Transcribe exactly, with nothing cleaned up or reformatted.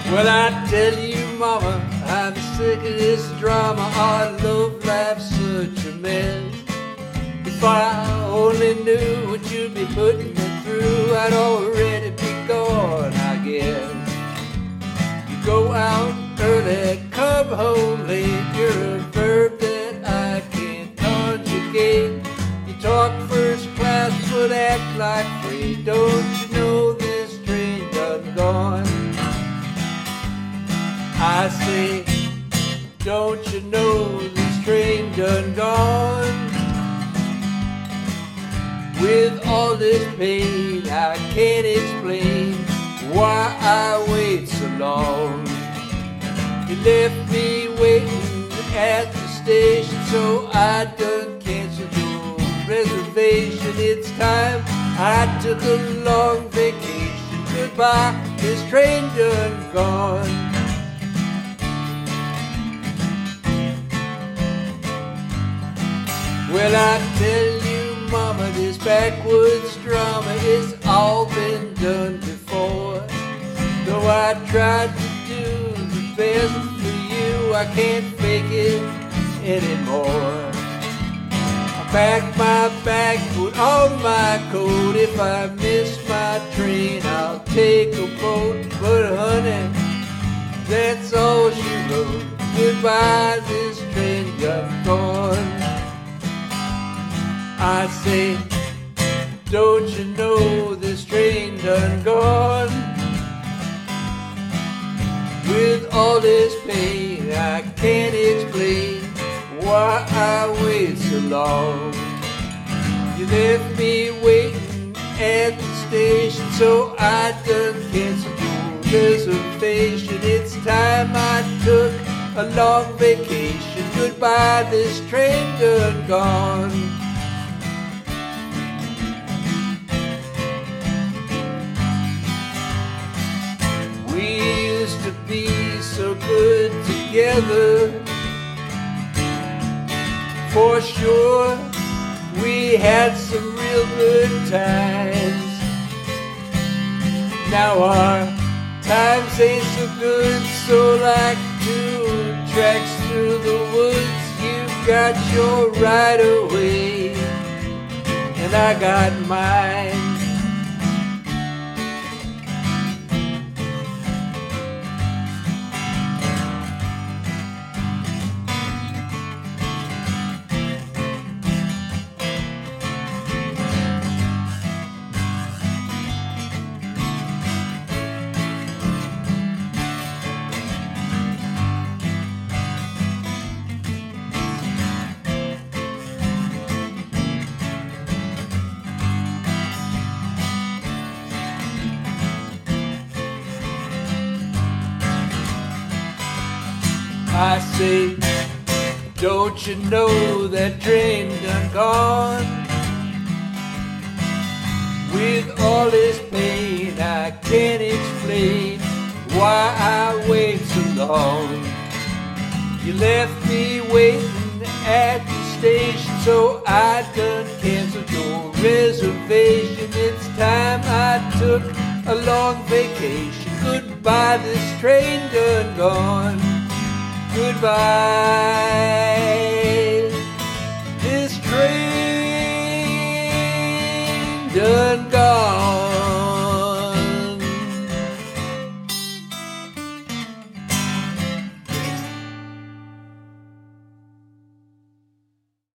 Well, I tell you, mama, I'm sick of this drama. Our love life's such a mess. If I only knew what you'd be putting me through, I'd already be gone, I guess. You go out early, come home late. You're a verb that I can't conjugate. You talk first class but act like free. Don't you know this train done gone? I say, don't you know this train done gone? With all this pain, I can't explain why I wait so long. You left me waiting at the station, so I done canceled your reservation. It's time I took a long vacation. Goodbye, this train done gone. Well, I tell you, mama, this backwoods drama has all been done before. Though I tried to do the best for you, I can't fake it anymore. I pack my bag, put on my coat. If I miss my train, I'll take a boat. But honey, that's all she wrote. Goodbye, this train done gone. I say, don't you know this train done gone? With all this pain, I can't explain why I wait so long. You left me waiting at the station, so I done canceled your reservation. It's time I took a long vacation. Goodbye, this train done gone. We used to be so good together. For sure, we had some real good times. Now our times ain't so good, so like two tracks through the woods. You got your right away, and I got mine. I say, don't you know that train done gone? With all this pain, I can't explain why I wait so long. You left me waiting at the station, so I done canceled your reservation. It's time I took a long vacation. Goodbye, this train done gone. Goodbye, this train done gone.